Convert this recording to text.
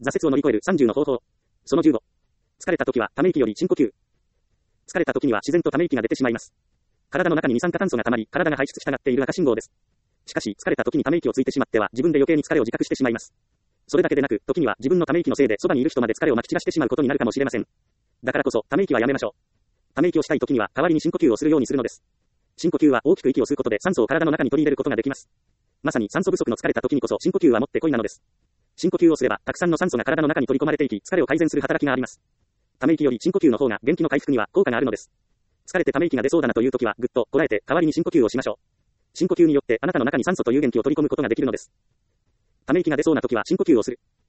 挫折を乗り越える30の方法。その15。疲れた時はため息より深呼吸。疲れた時には自然とため息が出てしまいます。体の中に二酸化炭素が溜まり、体が排出したがっている赤信号です。しかし、疲れた時にため息をついてしまっては、自分で余計に疲れを自覚してしまいます。それだけでなく、時には自分のため息のせいでそばにいる人まで疲れをまき散らしてしまうことになるかもしれません。だからこそ、ため息はやめましょう。ため息をしたい時には、代わりに深呼吸をするようにするのです。深呼吸は大きく息を吸うことで酸素を体の中に取り入れることができます。まさに酸素不足の疲れた時にこそ深呼吸はもってこいなのです。深呼吸をすれば、たくさんの酸素が体の中に取り込まれていき、疲れを改善する働きがあります。ため息より深呼吸の方が元気の回復には効果があるのです。疲れてため息が出そうだなという時は、ぐっとこらえて代わりに深呼吸をしましょう。深呼吸によってあなたの中に酸素という元気を取り込むことができるのです。ため息が出そうな時は深呼吸をする。